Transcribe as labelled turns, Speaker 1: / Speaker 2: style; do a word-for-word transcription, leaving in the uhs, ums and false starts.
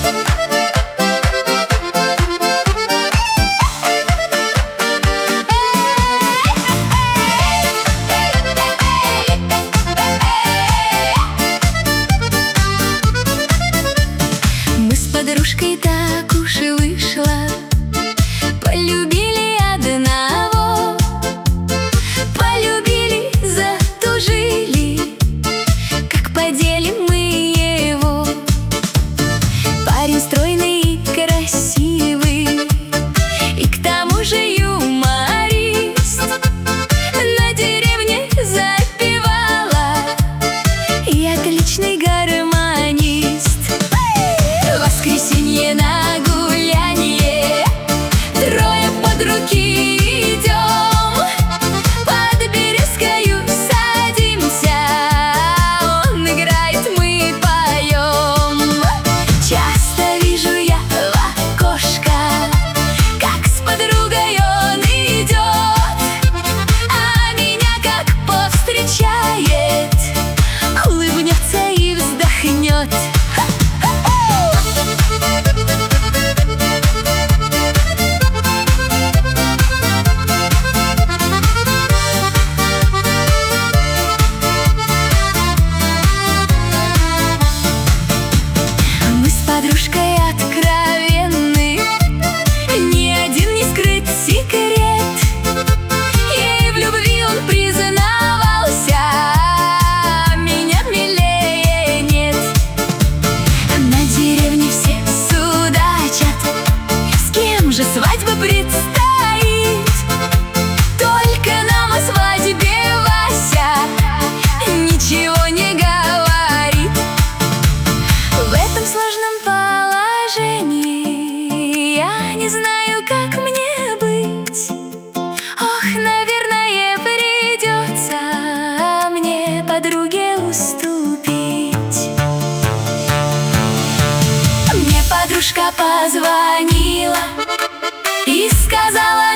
Speaker 1: Мы с подружкой так уж и вышло, полюбили одного, полюбили, затужили, как поделим мы его. Парень стройный и красивый, и к тому же юморист. На деревне запевала и отличный гармонист. В воскресенье на гулянье трое под руки идем, под березкою садимся, он играет, мы поем. Часто вижу я в окошко, как с подругой он идет, а меня как повстречает, улыбнется и вздохнет. Мы с подружкой откровенны, ни один не скрыт секрет. Ей в любви он признавался, а меня милее нет. На деревне все судачат, с кем же свадьба предстоит. Только нам о свадьбе Вася ничего не говорит. В этом сложном положении я не знаю, как мне быть. Ох, наверное, придется мне подруге уступить. Мне подружка позвонила и сказала: